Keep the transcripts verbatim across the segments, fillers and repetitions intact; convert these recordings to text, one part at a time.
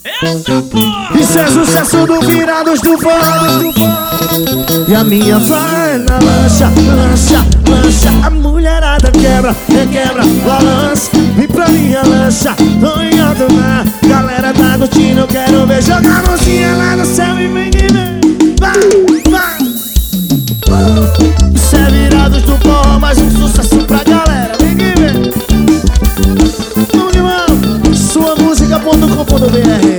Eita porra! Isso é sucesso do Virados do Forró. E a minha vai na lancha, lancha, lancha. A mulherada quebra, requebra, balança. E pra minha lancha, tô em alto mar. Galera tá curtindo, eu quero ver jogar a mãozinha lá no céu e vem que vem. Vai, vai. Isso é Virados do Forró, mais um sucesso pra galera. Vem que vem. Vamos de mão, sua música ponto com ponto B R.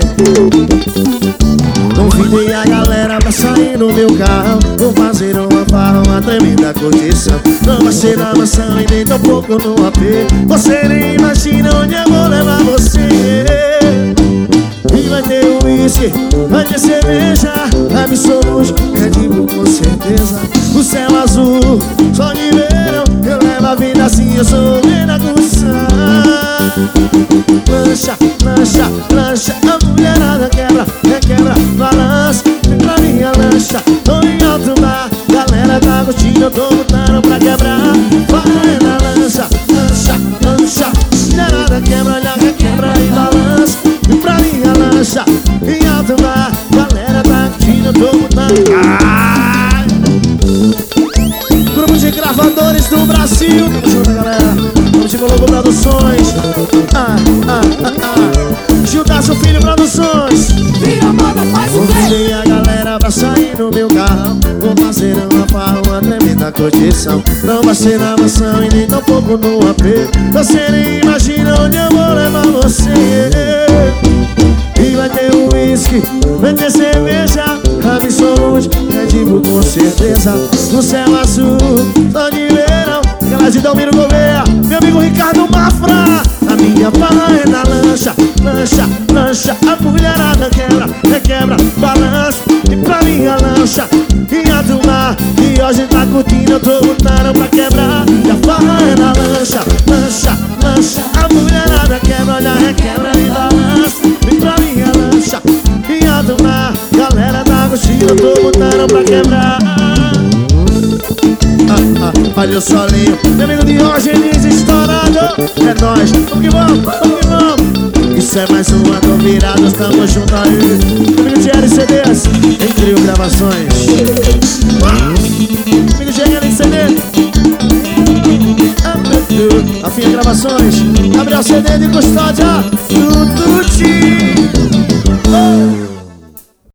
Convidei a galera pra sair no meu carro. Vou fazer uma farra, uma tremenda curtição. Não vai ser na mansão e nem tão pouco no A P. Você nem imagina onde eu vou levar você. E vai ter uísque, vai ter cerveja, absolute, Red Bull com certeza. O céu azul, só de verão, eu levo a vida assim, eu sou na curtição. Lancha, lancha, lancha, a mulherada quebra, requebra, balança. Vem pra minha lancha, tô em alto mar. Galera tá curtindo, eu tô lutando pra quebrar. Vai na lancha, lancha, lancha. Mulherada quebra, olha, requebra e balança. Vem pra minha lancha, em alto mar. Galera tá curtindo, eu tô lutando. Ai! Grupo de gravadores do Brasil, tamo junto, galera. Vamos de Logo Produções. Ah, ah, ah, ah. Gildaço Filho Produções. Vira, manda, faz o Convidei a galera pra sair no meu carro. Vou fazer uma farra, uma tremenda curtição. Não vai ser na mansão e nem tão pouco no A P. Você nem imagina onde eu vou levar você. E vai ter uísque, vai ter cerveja, absolute, Red Bull com certeza. No céu azul, só de verão. Galera de Dalmiro Gouveia, meu amigo Ricardo Mafra. A minha farra é na lancha, lancha, lancha. A mulherada quebra, requebra, balança. E pra minha lancha, em alto mar. E hoje tá curtindo, eu tô lutando pra quebrar. E a farra é na lancha, lancha, lancha. A mulherada quebra, olha, requebra e balança. E pra minha lancha, em alto mar. Galera tá curtindo, eu tô lutando pra quebrar. Ah, ah, olha o solinho, meu amigo Diógenes estourado. É nóis, vamos que vamos, vamos que vamos. Isso é mais uma do Virados, tamo junto aí. Meu amigo G L C Ds, em Trio Gravações. Ah, amigo G L C D, Afinha Gravações, Gabriel C D de Custódia.